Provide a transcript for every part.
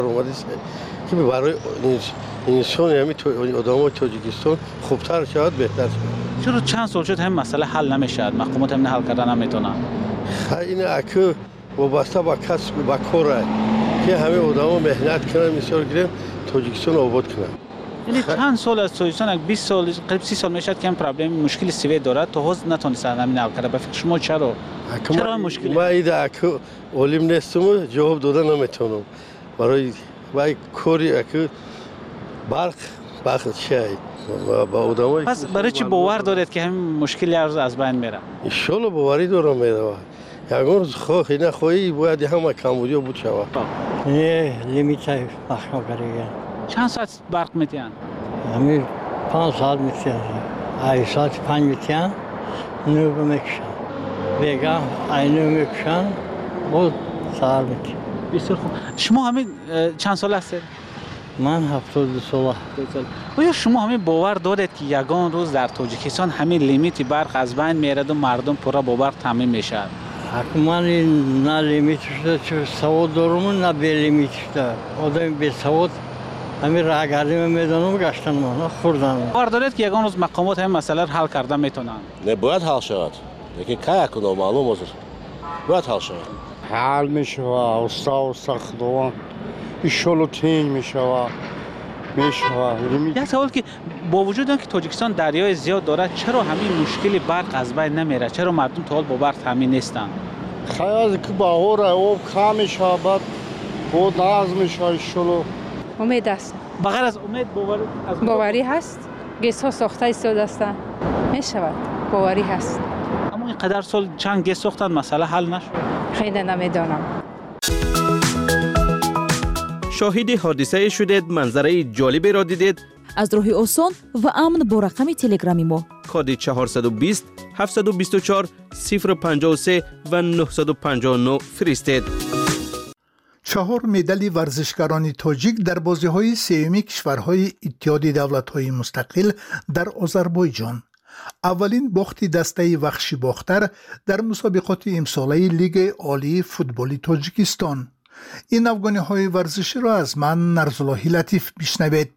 اومده که برای انسان همین آدمای تاجیکستان خوبتر شود بهتر شود. چرا چند سال شد همین مسئله حل نمیشد؟ مقامات همین حل کردن نمیتونن. این اکو وابسته به کسب به کاره که همه آدما مهنت کنن مثال گیرن تاجیکستان آباد کنن. یعنی چند سال از تاجیکستان 20 سال قریب 30 سال میشد که این پرابلم مشکل سوی دارد تا حاضر نتونستن همین حل کنه. به فکر شما چرا مشکل؟ ما ایده اکو علم نیستم جواب دادن نمیتونم. برای کاری اکو برق چی با آدمای پس برای چی باور دارید که همین مشکل از بین میره؟ ان شاء الله باوری دارم میره. یگان روز خواهی نخواهی باید همه کمبودی بود شود. نه لیمیت مخنو کردیم. چند ساعت برق میتین؟ همین 5 ساعت میتین. 8 ساعت 5 میتین. نو میکشن. بگم اینو میکشن. بود ساعت میتین. بسیار خوب. شما همین چند سال هستید؟ من 72 ساله. آیا شما همین باور دارید که یگان روز در تاجیکستان همین لیمیت برق از بین میرد و مردم پورا با برق تامین میشن؟ حکومت نه لیمیت شده چه سواد دارم نه به لیمیت شده. آدم به سواد همین راهگردی میدانم گشتن ما خوردن. باور دارید که یگان روز مقامات همین مسئله رو حل کردن میتونن؟ نه باید حل شود. لیکن که کنم معلوم است. باید حل شود. حل میشه و خداوند ایشالله تنگ میشه. یک سوال که با وجود اینکه تاجیکستان دریای زیاد دارد چرا همین مشکل برق از بین نمیره؟ چرا مردم تا حال با برق تامین نیستن؟ خیلی که بهار آب کم میشه بعد بود ناز میشه ایشالله. امید است. بغیر از امید باوری هست. گیس ها ساخته ایستاده است. میشود. باوری هست. اما اینقدر سال چند گیس ساختن مسئله حل نشد؟ خیلی نمیدانم. شاهد حادثه شدید، منظره جالبی را دیدید. از راه آسان و امن با رقم تلگرامی ما کد 420 724 053 و 959 فرستید. 4 مدال ورزشکاران تاجیک در بازی‌های سوم کشورهای اتحاد دولت‌های مستقل در آذربایجان. اولین باخت دسته وخش باختر در مسابقات امساله لیگ عالی فوتبال تاجیکستان. این افغانی‌های ورزشی را از من نرزاللهی لطیف بشنوید.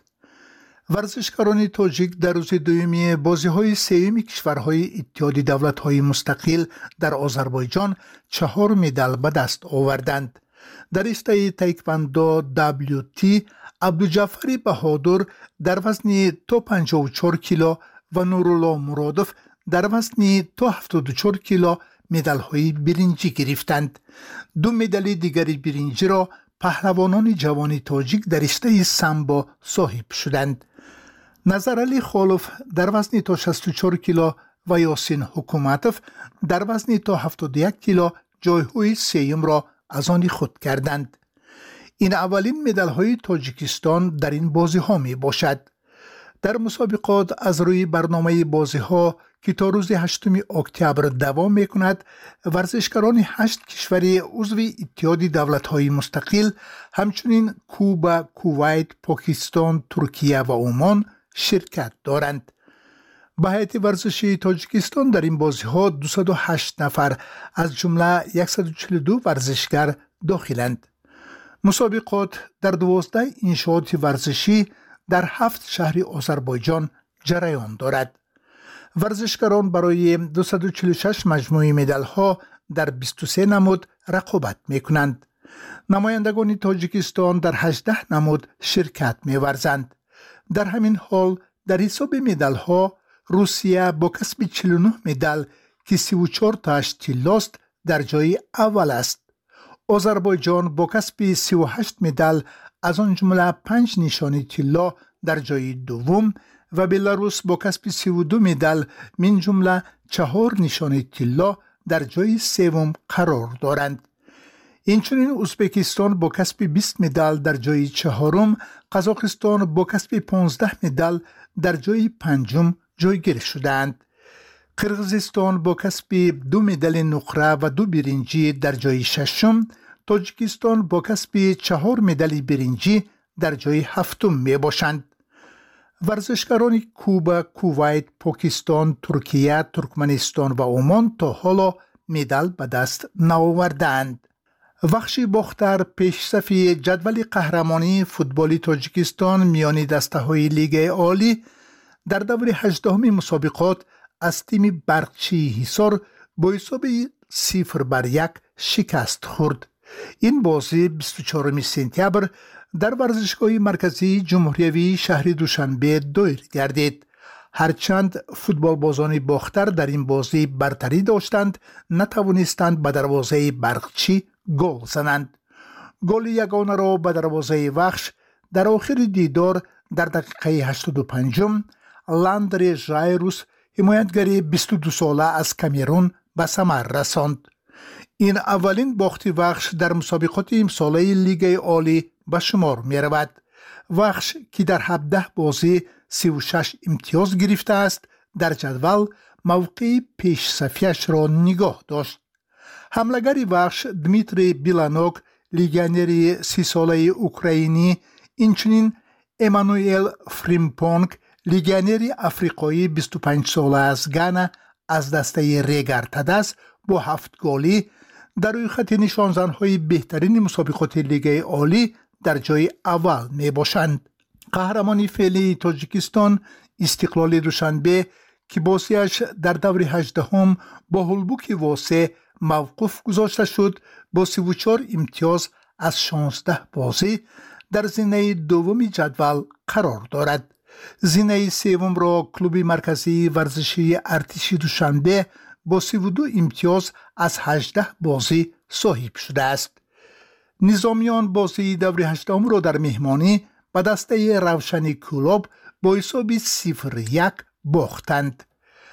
ورزشکاران تاجیک در روز دومی بازی‌های سوم کشورهای اتحاد دولت‌های مستقل در آذربایجان 4 مدال به دست آوردند. در رشته تایکواندو WT عبدالجعفر بهادر در وزن تا 54 کیلو و نورالله مرادف در وزن تا 74 کیلو مدال‌های برنجی گرفتند. 2 مدال دیگر برنجی را پهلوانان جوان تاجیک در رشته سامبو صاحب شدند. نظرعلی خالف در وزن تا 64 کیلو و یاسین حکومتوف در وزن تا 71 کیلو جایهای سوم را از آن خود کردند. این اولین مدال‌های تاجیکستان در این بازی‌ها می باشد. در مسابقات از روی برنامه بازی‌ها که تا روز 8 اکتبر دوام می‌کند، ورزشکاران 8 کشور عضو اتحاد دولت‌های مستقل همچنین کوبا، کویت، پاکستان، ترکیه و عمان شرکت دارند. به هیئت ورزشی تاجیکستان در این بازی‌ها 208 نفر از جمله 142 ورزشگر داخلند. مسابقات در 12 انشاءات ورزشی در 7 شهر آذربایجان جریان دارد. ورزشکاران برای 246 مجموعه مدال‌ها در 23 نمود رقابت می‌کنند. نمایندگان تاجیکستان در 18 نمود شرکت می‌ورزند. در همین حال در حساب مدال‌ها روسیه با کسب 49 مدال که 34 تاش طلاست در جای اول است. آذربایجان با کسب 38 مدال از آن جمله 5 نشانی طلا در جای دوم و بلاروس با کسب 32 مدال من جمله 4 نشانی طلا در جای سوم قرار دارند. اینچنین ازبکستان با کسب 20 مدال در جای چهارم، قزاقستان با کسب 15 مدال در جای پنجم جایگیر شدند. قرغیزستان با کسب 2 مدال نقره و 2 برنجی در جای ششم، تاجیکستان با کسب 4 مدال برنجی در جای هفتم می باشند. ورزشکاران کوبا، کویت، پاکستان، ترکیه، ترکمنستان و عمان تا حالا مدال به دست نآوردند. وخش باختر پیشصفی جدول قهرمانی فوتبالی تاجیکستان میان دسته‌های لیگ عالی در دور 18 مسابقات از تیم برقچی حصار با حساب 0-1 شکست خورد. این بازی 24 سپتامبر در ورزشگاه مرکزی جمهوری شهر دوشنبه دایر گردید. هرچند فوتبال بازان باختر در این بازی برتری داشتند، نتوانستند به دروازه برقچی گل زنند. گل یگانه را به دروازه وخش در آخر دیدار در دقیقه 85 لاندری ژایروس حمایتگر 22 ساله از کامرون به ثمر رساند. این اولین باخت وخش در مسابقات امساله لیگ عالی به شمار می رود. وخش که در 17 بازی 36 امتیاز گرفته است، در جدول موقع پیش صفیش را نگاه داشت. حملگر وخش دمیتری بیلانوک، لیگانر 30 ساله اوکراینی، اینچنین امانوئل فریمپونگ، لیگانر افریقایی 25 ساله از گانا از دسته ریگر تدس با 7 گلی در روی خط نشانزن‌های بهترین مسابقات لیگ عالی در جای اول می باشند. قهرمانی فعلی تاجیکستان استقلال دوشنبه که بازیش در دور 18 با هولبوک واسه موقوف گذاشته شد، با 34 امتیاز از 16 بازی در زینه دوم جدول قرار دارد. زینه سوم را کلوب مرکزی ورزشی ارتش دوشنبه با 32 امتیاز از 18 بازی صاحب شده است. نظامیان بازی دور 18 را در مهمانی به دسته روشن کلوب با حساب 0-1 باختند.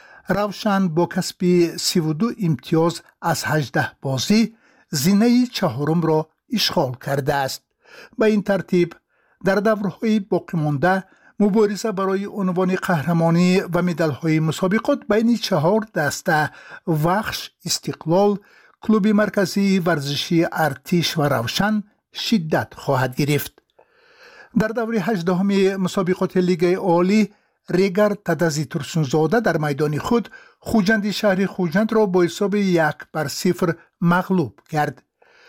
روشن با کسب 32 امتیاز از 18 بازی زینه چهارم را اشغال کرده است. به این ترتیب در دورهای باقی مانده مبارزه برای عنوان قهرمانی و مدال‌های مسابقات بین 4 دسته وخش، استقلال، کلوب مرکزی ورزشی ارتش و روشن شدت خواهد گرفت. در دور 18 مسابقات لیگ عالی ریگر تدزی ترسونزاده در میدان خود خوجند شهر خوجند را با حساب 1-0 مغلوب کرد.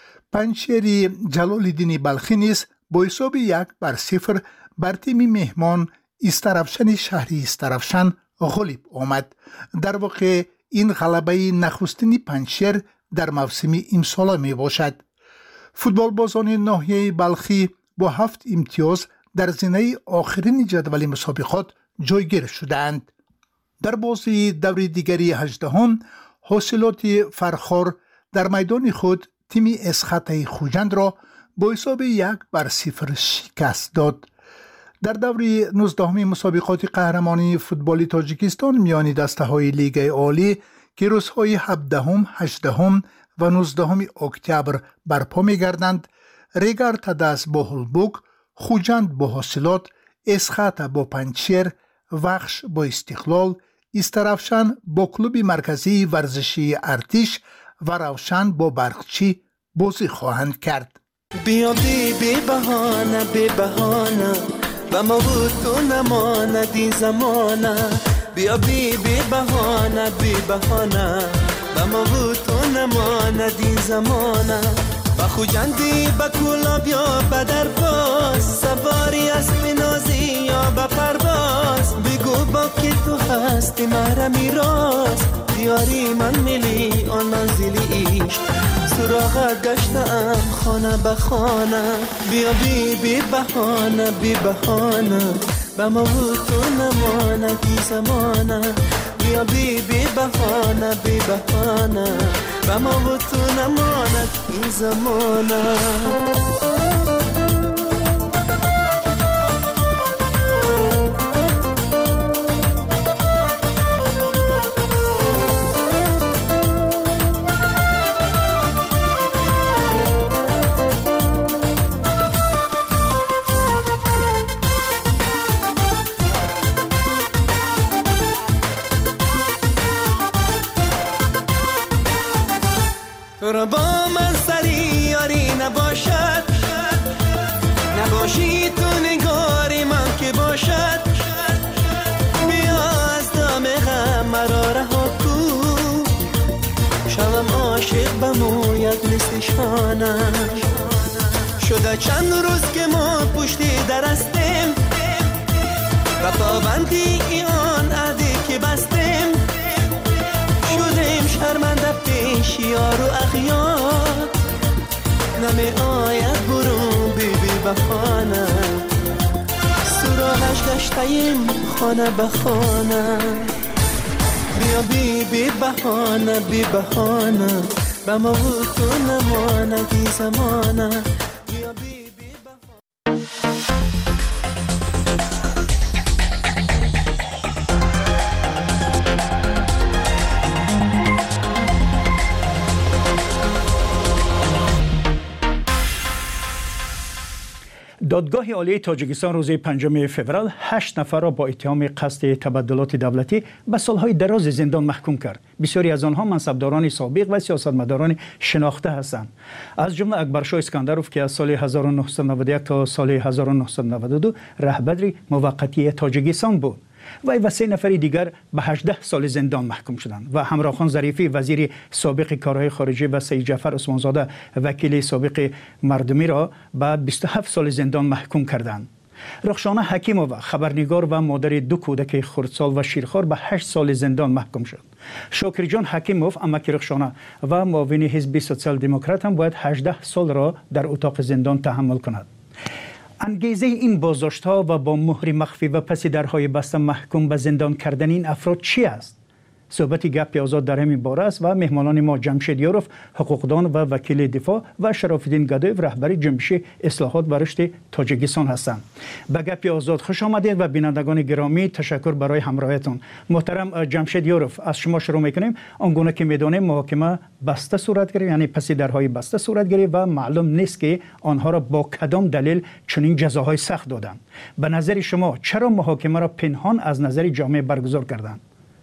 پنچری جلال‌الدین بلخی نیز با حساب 1-0 بر تیم مهمان استرافشن شهری استرافشن غالب آمد. در واقع این غلبه نخستین پنچر در موسم امسال می باشد. فوتبال بازان ناحیه بلخی با 7 امتیاز در زینه آخرین جدول مسابقات جایگیر شدند. در بازی دور دیگری 18 حاصلات فرخار در میدان خود تیم اسخط خوجند را با حساب 1-0 شکست داد. در دور 19 مسابقات قهرمانی فوتبالی تاجیکستان میان دسته‌های لیگ عالی که روزهای 17، 18 و 19 اکتبر برپا می‌گردند، ریگر تدس با هولبوک، خوجند با حاصلات، اسخط با پنچر، وخش با استقلال، استرافشن با کلوب مرکزی ورزشی ارتش و روشن با برقچی بازی خواهند کرد. بیا بی بهانه و ما بود تو نماندی زمانه. بیا بی بهانه و ما بود تو نماندی زمانه. با خوجندی با کولا بیا بدر باز، سواری اسب نازی یا با پرواز. بگو با که تو هستی مرا میراز، دیاری من ملی آن منزلی عشق. سراغت گشتم خانه به خانه. بیا بی بهانه با ما بود تو نماندی زمانه. بیا بی بهانه با ما بود تو نماندی زمانه. تو را با من سری یاری نباشد، نباشی تو نگاری من که باشد. بیا از دام غم مرا رها کو، شوم عاشق بموید مثل بهانه شده چند روز که ما پشتی در هستیم و پابندی آن عهدی که بستیم شدیم شرمنده پیش یار و اغیار نمی آید برون بی بهانه سراغش گشتیم خانه به خانه بیا بی بهانه به ما و تو نماندی زمانه بیا بی دادگاه عالی تاجیکستان روز 5 فوریه 8 نفر را با اتهام قصد تبدلات دولتی به سالهای دراز زندان محکوم کرد. بسیاری از آنها منصبداران سابق و سیاستمداران شناخته هستند. از جمله اکبرشاه اسکندروف که از سال 1991 تا سال 1992 رهبر موقتی تاجیکستان بود. وی و 3 نفر دیگر به 18 سال زندان محکوم شدند و همراهخان ظریفی وزیر سابق کارهای خارجه و سید جعفر عثمانزاده وکیل سابق مردمی را به 27 سال زندان محکوم کردند. رخشانه حکیمووا خبرنگار و مادر 2 کودک خردسال و شیرخوار به 8 سال زندان محکوم شد. شاکر جان حکیموف امک رخشانه و معاون حزب سوسیال دموکرات هم باید 18 سال را در اتاق زندان تحمل کند. انگیزه این بازداشت‌ها و با مهر مخفی و پس درهای بسته محکوم به زندان کردن این افراد چی است؟ صحبت گپ آزاد در همین باره است و مهمانان ما جمشید یاروف حقوقدان و وکیل دفاع و شرف الدین گدایف رهبر جنبش اصلاحات و رشد تاجیکستان هستند. به گپ آزاد خوش آمدید و بینندگان گرامی تشکر برای همراهیتون. محترم جمشید یاروف از شما شروع میکنیم. آنگونه که میدانیم محاکمه بسته صورت گرفت، یعنی پس درهای بسته صورت گرفت و معلوم نیست که آنها را با کدام دلیل چنین جزاهای سخت دادند. به نظر شما چرا محاکمه را پنهان از نظر جامعه برگزار کردند؟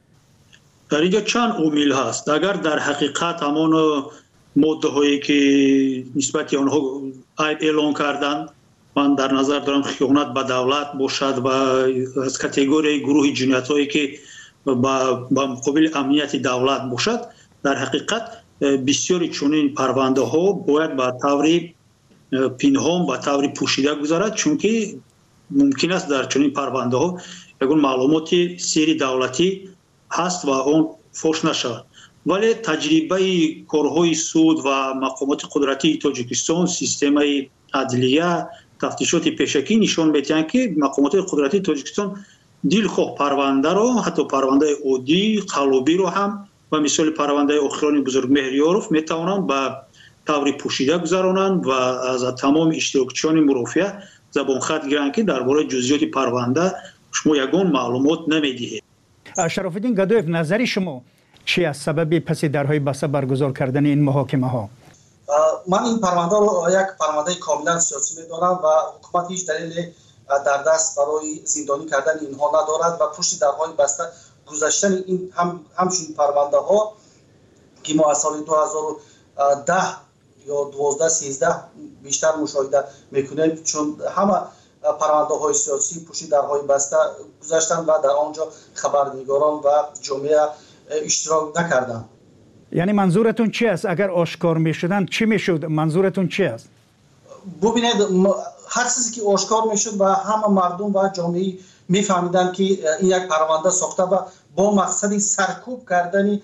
در اینجا چند عامل هست. اگر در حقیقت همان ماده هایی که نسبت آنها اعلان کردن من در نظر دارم خیانت به دولت باشد و از کاتگوری گروه جنایت هایی که با مقابل امنیت دولت باشد، در حقیقت بسیاری چنین پرونده ها باید به طور پنهان به طور پوشیده گذارد، چون که ممکن است در چنین پرونده ها یگان معلومات سری دولتی هست و اون فوش نشود. ولی تجربه کارهای سود و مقامات قدرتی تاجیکستان، سیستم عدلیه، تفتیشات پیشکی نشان می‌دهند که مقامات قدرتی تاجیکستان دلخواه پرونده را، حتی پرونده عادی قلابی را هم و مثال پرونده اخران بزرگ مهریاروف میتوانند به طور پوشیده گذرانند و از تمام اشتراکچیان مرافعه زبان خط گیرند که درباره جزئیات پرونده شما یگان معلومات نمیدهید. شرف الدین گدایف، نظر شما چی از سبب پس درهای بسته برگزار کردن این محاکمه ها؟ من این پرونده رو یک پرونده کاملا سیاسی می‌دانم و حکومت هیچ دلیل در دست برای زندانی کردن اینها ندارد و پشت درهای بسته گذاشتن این همچون پرونده ها که ما از سال 2010 یا 12-13 بیشتر مشاهده میکنیم، چون همه پرونده های سیاسی پشت درهای بسته گذاشتن و در آنجا خبرنگاران و جامعه اشتراک نکردن. یعنی منظورتون چی است؟ اگر آشکار میشدن چی میشد؟ منظورتون چی است؟ ببینید، هر چیزی که آشکار میشد و همه مردم و جامعه میفهمیدن که این یک پرونده ساخته و با مقصد سرکوب کردن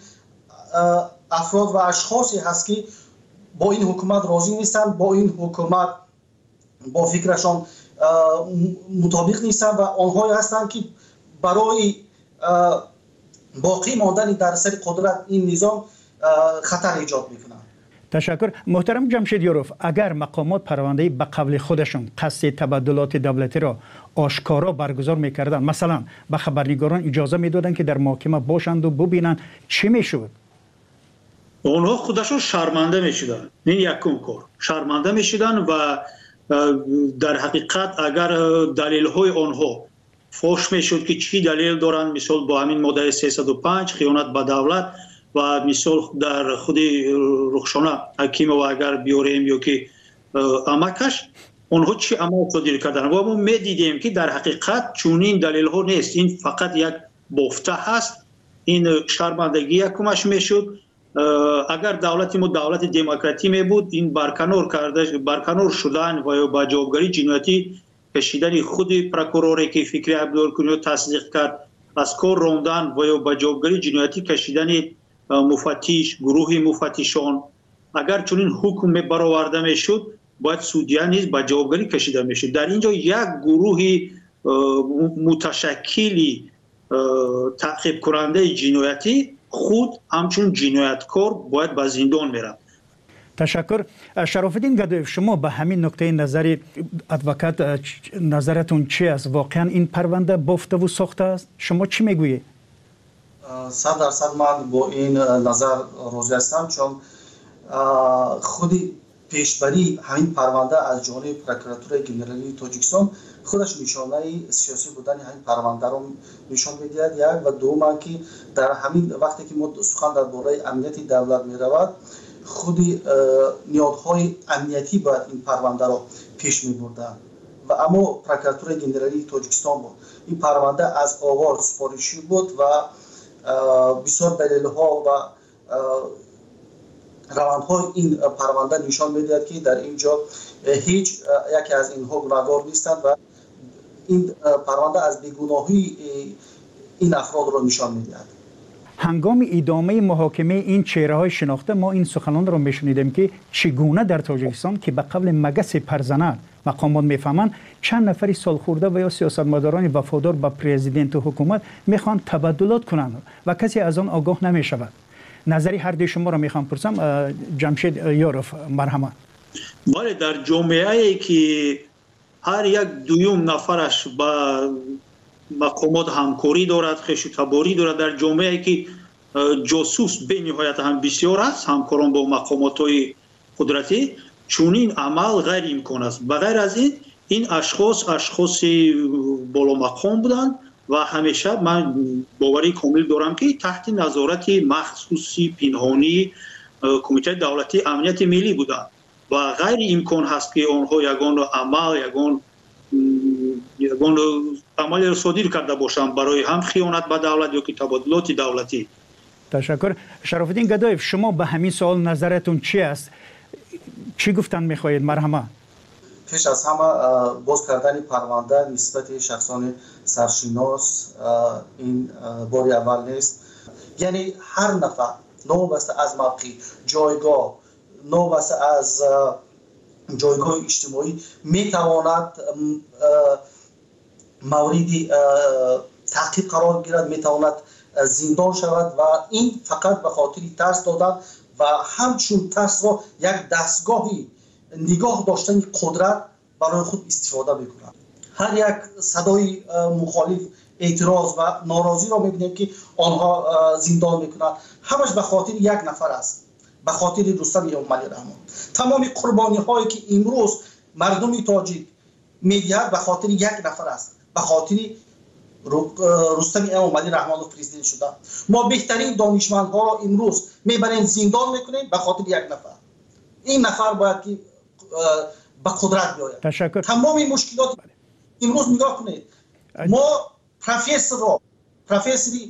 افراد و اشخاصی هست که با این حکومت راضی نیستن، با این حکومت با فکرشان مطابق نیستن و آنهایی هستند که برای باقی ماندن در سر قدرت این نظام خطر ایجاد میکنند. تشکر. محترم جمشید یاروف، اگر مقامات پرونده به قول خودشون قصد تبدلات دولتی را آشکارا برگزار میکردن، مثلا به خبرنگاران اجازه میدادن که در محاکمه باشند و ببینن، چی میشد؟ اونها خودشون شرمنده میشدن. این یکم کار شرمنده میشدن و در حقیقت اگر دلیل های آنها فوش میشد که چی دلیل دارن، مثال با همین ماده 305 خیانت به دولت و مثال در خود رخشانه حکیمووا و اگر بیاریم یا که امکش اونها چی عمل صادر کردن و ما میدیدیم که در حقیقت چونین دلیل ها نیست، این فقط یک بافته هست. این شرمندگی یکمش میشد اگر دولت ما دولت دموکراتی می بود این برکنار شدن و با جوابگری جنایتی کشیدن خود پروکوروری که فکری عبدالکنی تصدیق کرد از کار راندن و با جوابگری جنایتی کشیدن مفتش گروه مفتشان اگر چنین حکم برآورده میشد باید سودیان نیز با جوابگری کشیده میشد. در اینجا یک گروه متشکلی تعقیب کننده جنایتی خود همچون جنایتکار باید به زندان میره. تشکر. شرافالدین گدایف، شما به همین نقطه نظر ادوکات نظرتون چی است؟ واقعا این پرونده بافته و ساخته است؟ شما چی میگویید؟ 100% من با این نظر راضی هستم، چون خودی پیشبری همین پرونده از جانب پروکراتور گنرالی تاجیکستان خودش نشانه سیاسی بودن همین پرونده رو نشان میدهد. یک و دوم که در همین وقتی که ما سخن درباره امنیت دولت میرود خودی نیازهای امنیتی باید این پرونده رو پیش میبردن و اما پروکراتور گنرالی تاجیکستان بود. این پرونده از آغاز سپارشی بود و بسیار دلیل‌ها و روندهای این پرونده نشان میدهد که در اینجا هیچ یکی از اینها گناهکار نیستند و این پرونده از بیگناهی این افراد را نشان میدهد. هنگام ادامه محاکمه این چهره‌های شناخته ما این سخنان را میشنیدیم که چگونه در تاجیکستان که به قبل مگس پرزنان مقامات میفهمند چند نفری سالخورده و یا سیاستمداران وفادار به پرزیدنت و حکومت میخوان تبادلات کنند و کسی از آن آگاه نمیشود. نظری هر دوی شما را میخوام پرسم. جمشید یاروف، مرحمت. بله، در جامعه‌ای که هر یک دویم نفرش با مقامات همکاری دارد، خوش و تباری دارد، در جامعه‌ای که جاسوس به نهایت هم بسیار است، همکاران با مقامات‌های قدرتی، چونین عمل غیر امکان است. بغیر از این اشخاص بالا مقام بودند و همیشه من باوری کامل دارم که تحت نظارت مخصوصی پنهانی کمیته دولتی امنیت ملی بودند و غیر امکان هست که آنها یگان عمل را صادر کرده باشند برای هم خیانت به دولت یا که تبادلات دولتی. تشکر. شرافالدین گدایف، شما به همین سوال نظرتون چی است؟ چی گفتن میخواهید؟ مرحمت. پیش از همه باز کردن پرونده نسبت شخصان سرشناس این باری اول نیست. یعنی هر نفر نوبسته از موقع جایگاه، نوبسته از جایگاه اجتماعی میتواند موردی تعقیب قرار گیرد، میتواند زندان شود و این فقط به خاطر ترس دادن و همچون ترس را یک دستگاهی نگاه داشتن قدرت برای خود استفاده میکنند. هر یک صدای مخالف، اعتراض و ناراضی را میبینیم که آنها زندان میکنند. همش به خاطر یک نفر است، به خاطر رستم امامعلی رحمان. تمام قربانی هایی که امروز مردم تاجیک میدهد به خاطر یک نفر است، به خاطر رستم امامعلی رحمان پرزیدنت شدن. ما بهترین دانشمندها را امروز میبریم زندان میکنیم به خاطر یک نفر. این نفر باید که به قدرت بیاید. تشکر. تمام مشکلات امروز نگاه کنید، ما پروفسوری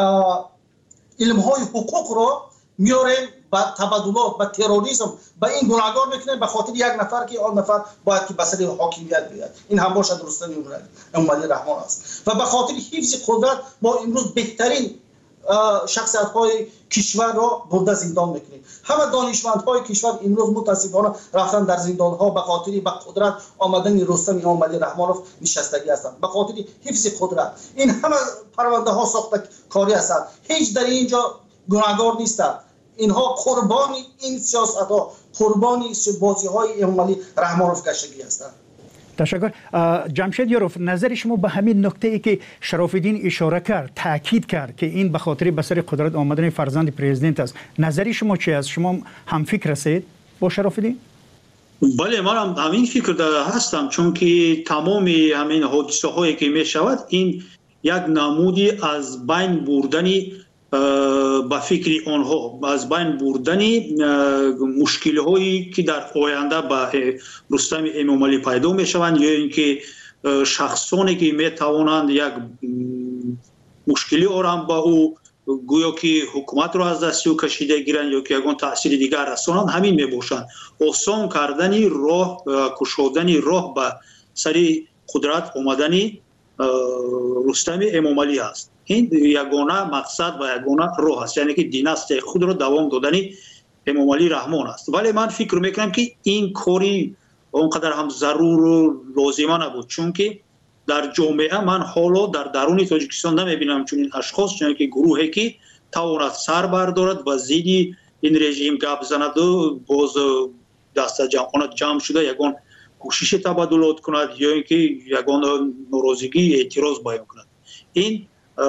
علم‌های حقوق را میاریم با تبادلات، با تروریسم، با این گناهکار میکنیم به خاطر یک نفر که آن نفر باید که به سر حاکمیت بیاید. این هم باشد رستم امامعلی رحمان است و به خاطر حفظ قدرت ما امروز بهترین شخصیت‌های کشور را برده زندان میکنیم. همه دانشمندهای کشور امروز متاسفانه رفتن در زندان‌ها به خاطر به قدرت آمدن رستم امامعلی رحمانوف نشستگی هستند، به خاطر حفظ قدرت. این همه پرونده ها ساخته کاری هستند، هیچ در اینجا گناهکار نیستند. اینها قربانی این سیاست‌ها، قربانی بازی‌های امامعلی رحمانوف کشیدگی هستند. تشکر. جمشید یاروف، نظر شما به همین نکته ای که شرافالدین اشاره کرد، تاکید کرد که این به خاطر به سر قدرت آمدن فرزند پرزیدنت است، نظری شما چی است؟ شما هم فکر هستید با شرافالدین؟ بله، من هم همین فکر هستم، چون که تمام همین حادثه هایی که می شود این یک نمودی از بین بردنی با فکر آنها، از بین بردنی مشکل هایی که در آینده با رستم امامعلی پیدا می شوند یا اینکه شخصانی که می توانند یک مشکلی آرام با او گویا که حکومت رو از دست او کشیده گیرن یا که یگان تاثیر دیگر رسانند همین میباشند آسان کردن راه کشودن راه به سری قدرت اومدن رستم امامعلی است. این یگانه مقصد و یگانه راه است، یعنی که دیناستی خود رو دوام دادن امامعلی رحمان است. ولی من فکر میکنم که این کاری اونقدر هم ضرور و لازمه نبود، چون که در جامعه من حالا در درون تاجیکستان نمیبینم چون این اشخاص چون که گروهی که تواند سر بردارد و زیدی این رژیم گپ زند و باز دست جمع شده یگان کوشش تبادلات کند یا اینکه یگان ناراضگی اعتراض بیان کند. این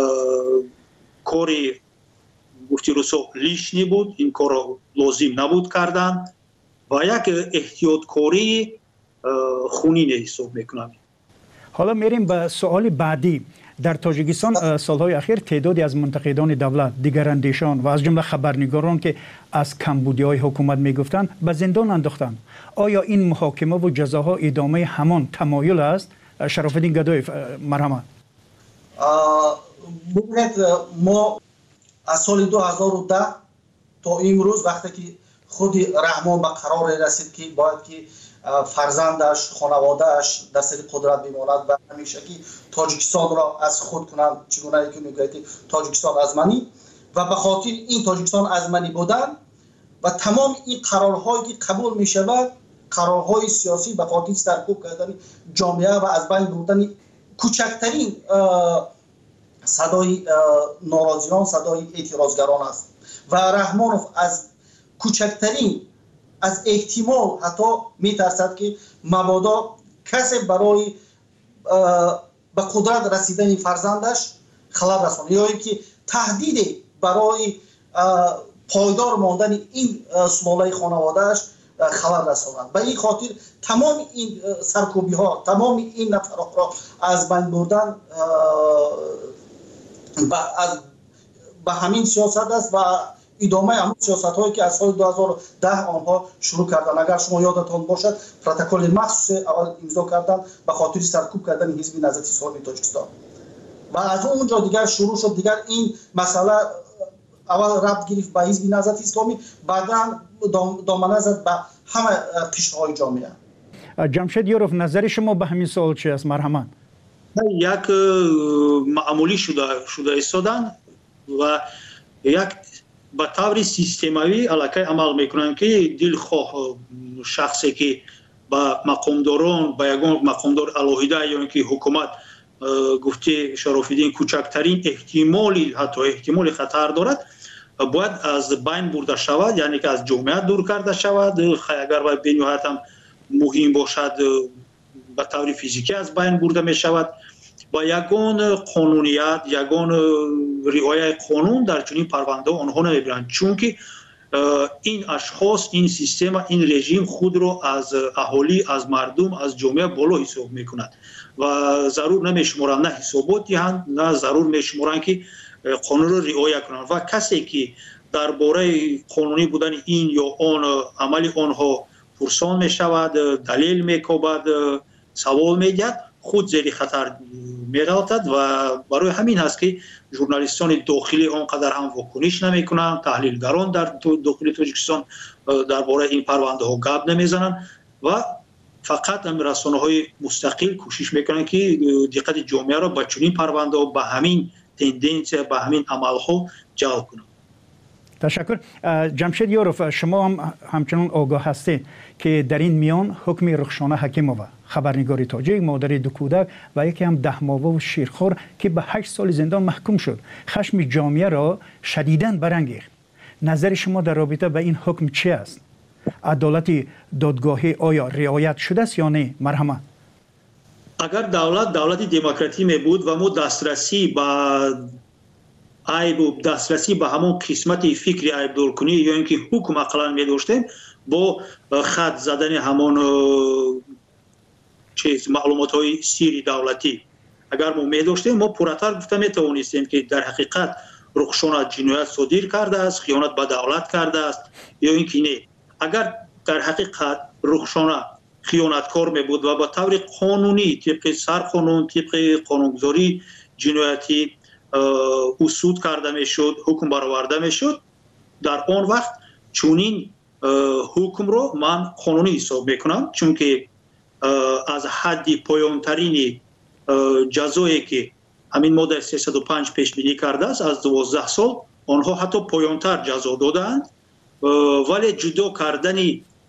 کاری گفتی رسو لیشنی بود، این کار لازم نبود کردن و یک احتیاطکاری خونین حساب میکنم. حالا میریم به سوال بعدی. در تاجیکستان سالهای اخیر تعدادی از منتقدان دولت، دیگراندیشان و از جمله خبرنگاران که از کمبودی‌های حکومت میگفتند به زندان انداختند. آیا این محاکمه و جزاها ادامه همان تمایل است؟ شرافالدین گدایی، مرحمت. ببینید ما از سال 2010 تا امروز وقتی که خود رحمان به قرار رسید که باید که فرزندش، خانوادهش در سر قدرت بماند و همیشه که تاجیکستان را از خود کنند، چگونه که میگوید تاجیکستان ازمنی و به خاطر این تاجیکستان ازمنی بودن و تمام این قرارهایی که قبول می شود، قرارهای سیاسی به خاطر سرکوب کردن جامعه و از بین بردن کوچکترین صدای ناراضیان، صدای اعتراضگران است و رحمانوف از کوچکترین از احتمال حتی میترسد که مبادا کسی برای به قدرت رسیدن فرزندش خلل رساند یا اینکه تهدید برای پایدار ماندن این سلاله خانوادهش خلل رساند. به این خاطر تمام این سرکوبی ها، تمام این نفرات را از بین بردن به همین سیاست است و ادامه همون سیاست هایی که از سال 2010 آنها شروع کردن. اگر شما یادتان باشد پروتکل مخصوص اول امضا کردن به خاطر سرکوب کردن حزب نهضت اسلامی تاجیکستان و از اونجا دیگر شروع شد. دیگر این مسئله اول ربط گرفت به حزب نهضت اسلامی، بعدا دامنه زد به همه قشرهای جامعه. جمشید یوروف، نظر شما به همین سوال چی است؟ مرحمت. یک معمولی شده ایستادن و یک به طور سیستماوی علاقه عمل میکنن که دلخواه شخصی که با مقامداران، با یگان مقامدار علاهیده یا اینکه حکومت گفته شرافالدین کوچکترین احتمالی حتی احتمال خطر دارد باید از بین برده شود، یعنی که از جامعه دور کرده شود. اگر باید بنیهایت هم مهم باشد به طور فیزیکی از بین برده می شود. با یگان قانونیت، یگان رعایت قانون در چنین پرونده آنها نمیبرند، چون که این اشخاص، این سیستم، این رژیم خود را از اهالی، از مردم، از جامعه بالا حساب میکند و ضرور نمیشمارند نه حسابات دهند، نه ضرور میشمارند که قانون را رعایت کنند و کسی که درباره قانونی بودن این یا آن عمل آنها پرسان میشود، دلیل میکوبد، سوال میگد، خود زیر خطر می‌افتد و برای همین هست که ژورنالیستان داخلی آنقدر هم واکنش نمی‌کنند، تحلیلگران در داخل تاجیکستان درباره این پرونده ها گپ نمیزنند و فقط رسانه‌های مستقل کوشش میکنند که دقت جامعه را به چنین پرونده ها، به همین تندنس، به همین عمل‌ها جلب کنند. تشکر. جمشید یوروف، شما هم همچنان آگاه هستید که در این میان حکم رخشانه حکیمووا، خبرنگار تاجیک، مادر دو کودک و یکی هم 10 ماهه و شیرخوار که به 8 سال زندان محکوم شد، خشم جامعه را شدیداً برانگیخت. نظر شما در رابطه به این حکم چی است؟ عدالت دادگاهی آیا رعایت شده است یا نه؟ مرحمت. اگر دولت دموکراتی می بود و ما دسترسی به عیب و دسترسی به همون قسمت فکری عیب دورکنی یا اینکه حکم اقلا می داشتیم با خط زدن همون معلومات های سیری دولتی اگر ما می داشتیم، ما پراتر گفته می توانستیم که در حقیقت رخشانه جنایت صادر کرده است، خیانت به دولت کرده است یا اینکه نه. اگر در حقیقت رخشانه خیانتکار می بود و با طور قانونی طبق سرقانون، طبق قانونگذاری جنایتی усуд карда мешуд, ҳукм бароварда мешуд, дар он вақт чунин ҳукмро ман қонунӣ ҳисоб мекунам, чунки аз ҳадди поёнтарини ҷазое ки ҳамин моддаи 305 пешбинӣ кардааст, аз 12 сол онҳо ҳатто поёнтар ҷазо додаанд, вале ҷудо кардани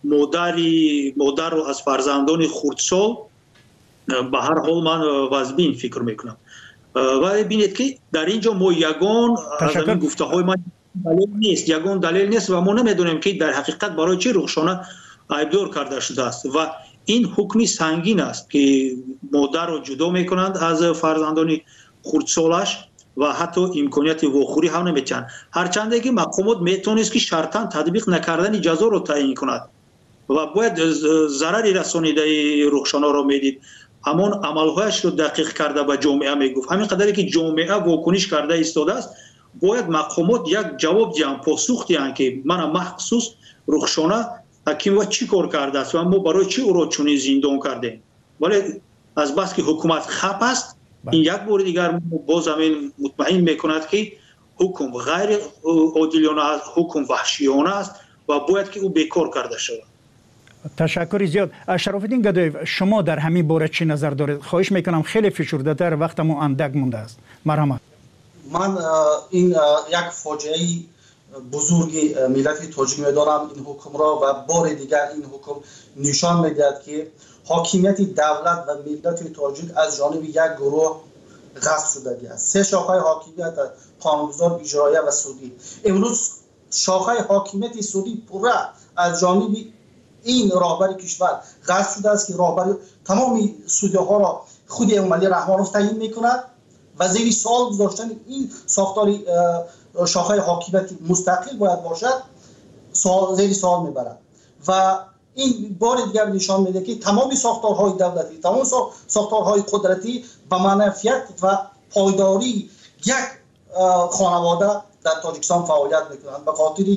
модарро аз фарзандони хурдсол ба ҳар ҳол ман вазбин фикр мекунам. вале бинед ки дар ин ҷо мо ягон аз ин гуфтаҳои ман ягон далел нест ва мо намедонем ки дар ҳақиқат барои чӣ Рухшона айбдор карда шудааст ва ин ҳукми сангин аст ки модарро ҷудо мекунанд аз фарзандони хурдсолаш ва ҳатто имконияти вохӯрӣ ҳам наметиҳанд, ҳарчанде ки мақомот метавонист ки шартан татбиқ накардани ҷазоро таъин кунад ва бояд зарари расонидаи Рухшонаро медид, ҳамон амалҳояшро дақиқ карда ба ҷомеа мегуфт. ҳамин қадаре ки ҷомеа вокуниш карда истодааст, бояд мақомот як ҷавоб диҳанд, посух диҳанд ки мана махсус Рухшона ҳакимова чӣ кор кардааст ва мо барои чӣ ӯро чунин зиндон кардем. вале азбаски ҳукумат хап аст, ин як бори дигар боз ҳамин мутмаин мекунад ки ҳукм ғайри одилона аст, ҳукм ваҳшиёна аст ва бояд ки ӯ бекор карда шавад. ташаккури зиёд. Шарофиддин Гадоев, шумо дар ҳамин бора чӣ назар доред? хоҳиш мекунам, хеле фишурдатар, вақтамо андак мондааст. марҳамат. ман ин як фоҷиаи бузурги миллати тоҷик медонам ин ҳукмро ва бори дигар ин ҳукм нишон медиҳад ки ҳокимияти давлат ва миллати тоҷик аз ҷониби як гурӯҳ ғасб шудагӣ аст. се шохаи ҳокимият: қонунгузор, иҷроия ва судӣ. имрӯз шохаи ҳокимияти судӣ пурра аз ҷониби ин роҳбари кишвар ғасб шудааст ки роҳбари тамоми судиҳоро худи Эмомалӣ Раҳмонов таъин мекунад ва зери суол гузоштани ин сохтори шохаи ҳокимияти мустақил бояд бошад, зери суол мебарад ва ин бори дигар нишон медиҳад ки тамоми сохторҳои давлатӣ, тамоми сохторҳои қудратӣ ба манафият ва пойдории як хонавода дар Тоҷикистон фаъолият мекунанд ба хотири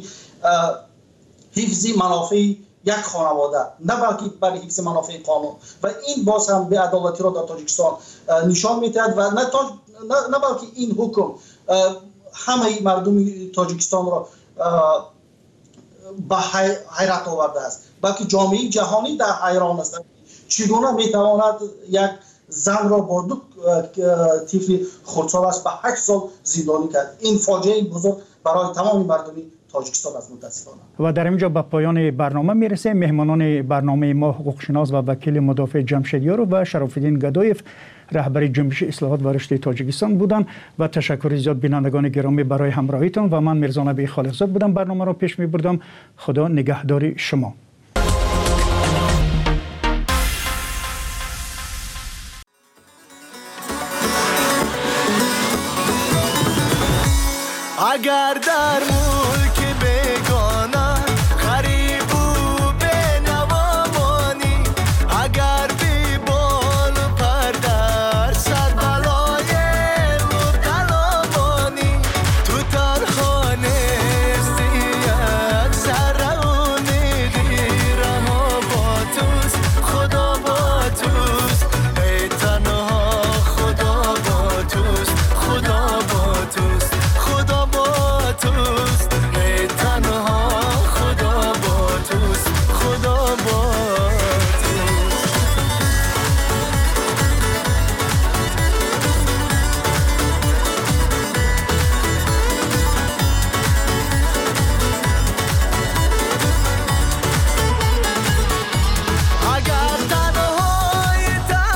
ҳифзи манофеи як хонавода, на балки барои ҳифзи манофеи қонун. ва ин боз ҳам беадолатиро дар Тоҷикистон нишон медиҳад ва на балки ин ҳукм ҳамаи мардуми Тоҷикистонро ба ҳайрат овардааст, балки ҷомеаи ҷаҳонӣ дар ҳайрон астанд чӣ гуна метавонад як занро бо ду тифли хурдсолаш ба 8 сол зиндонӣ кард. ин фоҷиаи бузург барои тамоми мардуми Тоҷикистон аст мутаассифона. ва дар ин ҷо ба поёни барнома мерасем. меҳмонони барномаи мо ҳуқуқшинос ва вакили мудофиъ Ҷамшедёров ва Шарофиддин Гадоев, раҳбари ҷунбиши ислоҳот ва рушди Тоҷикистон буданд. ва ташаккури зиёд бинандагони гиромӣ барои ҳамроҳитон ва ман Мирзонабии Холиқзод будам барномаро пеш мебурдам. худо нигаҳдори шумо. اگر در ملک بگانا غریب و بنوا مانی، اگر بی بال و پر در صد بلای مبتلا مانی، تو تنخانه استی یک ذره امیدی رها با توست، خدا با توست، ای تنها خدا با توست، خدا با توست، خدا با توست، ای تنها خدا با توست، خدا با توست. اگر تنهایی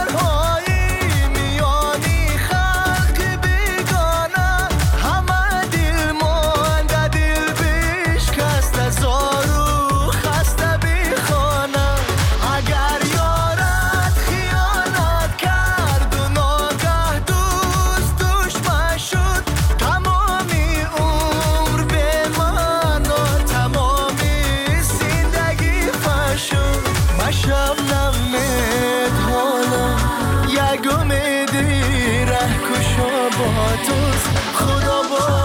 میانی خلق بیگانه، همه دل مانده دل بشکسته زارو خسته بی خانه. اگر یارت خیانت کرد و ناگه دوست دشمن شد، تمامی عمر به من و تمامی زندگی فشد. مشب نمید حالا یک امیدی ره کشا با توست، خدا با